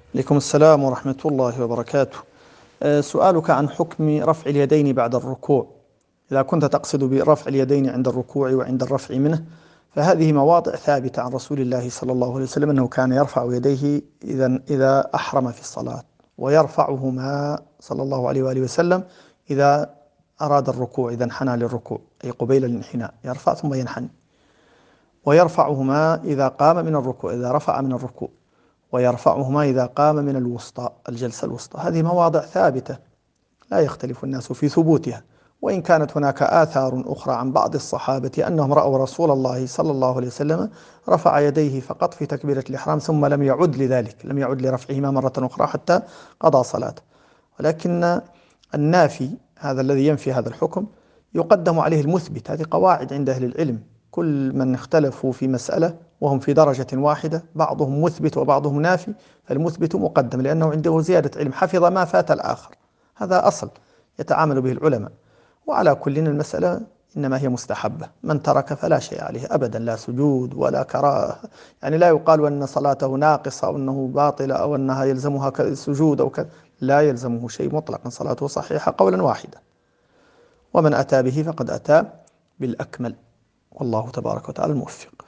عليكم السلام ورحمة الله وبركاته. سؤالك عن حكم رفع اليدين بعد الركوع. إذا كنت تقصد برفع اليدين عند الركوع وعند الرفع منه، فهذه مواضع ثابتة عن رسول الله صلى الله عليه وسلم أنه كان يرفع يديه إذا أحرم في الصلاة، ويرفعهما صلى الله عليه وآله وسلم إذا أراد الركوع، إذا انحنى للركوع، أي قبيل الانحناء يرفع ثم ينحني، ويرفعهما إذا قام من الركوع، إذا رفع من الركوع، ويرفعهما إذا قام من الوسطى، الجلسة الوسطى. هذه مواضع ثابتة لا يختلف الناس في ثبوتها، وإن كانت هناك آثار أخرى عن بعض الصحابة أنهم رأوا رسول الله صلى الله عليه وسلم رفع يديه فقط في تكبيرة الإحرام ثم لم يعد لذلك، لم يعد لرفعهما مرة أخرى حتى قضى صلاته. ولكن النافي، هذا الذي ينفي هذا الحكم، يقدم عليه المثبت. هذه قواعد عند أهل العلم، كل من اختلفوا في مسألة وهم في درجة واحدة، بعضهم مثبت وبعضهم نافي، فالمثبت مقدم لأنه عنده زيادة علم، حفظ ما فات الآخر. هذا أصل يتعامل به العلماء. وعلى كل المسألة إنما هي مستحبة، من ترك فلا شيء عليه أبدا، لا سجود ولا كراهة. يعني لا يقال أن صلاته ناقصة أو أنه باطلة أو أنها يلزمها سجود أو كذا، لا يلزمه شيء مطلقا، صلاته صحيحة قولا واحدا. ومن أتى به فقد أتى بالأكمل، والله تبارك وتعالى الموفق.